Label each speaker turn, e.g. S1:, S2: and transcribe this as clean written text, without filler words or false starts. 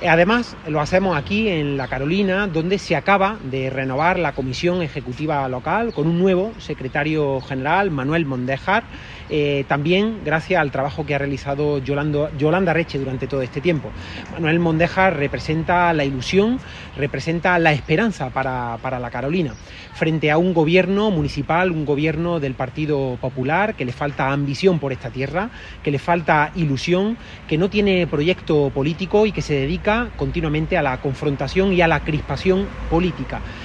S1: Además, lo hacemos aquí en La Carolina, donde se acaba de renovar la Comisión Ejecutiva Local con un nuevo secretario general, Manuel Mondéjar, también gracias al trabajo que ha realizado Yolanda Reche durante todo este tiempo. Manuel Mondéjar representa la ilusión, representa la esperanza para La Carolina, frente a un gobierno municipal, un gobierno del Partido Popular, que le falta ambición por esta tierra, que le falta ilusión, que no tiene proyecto político y que se dedica continuamente a la confrontación y a la crispación política.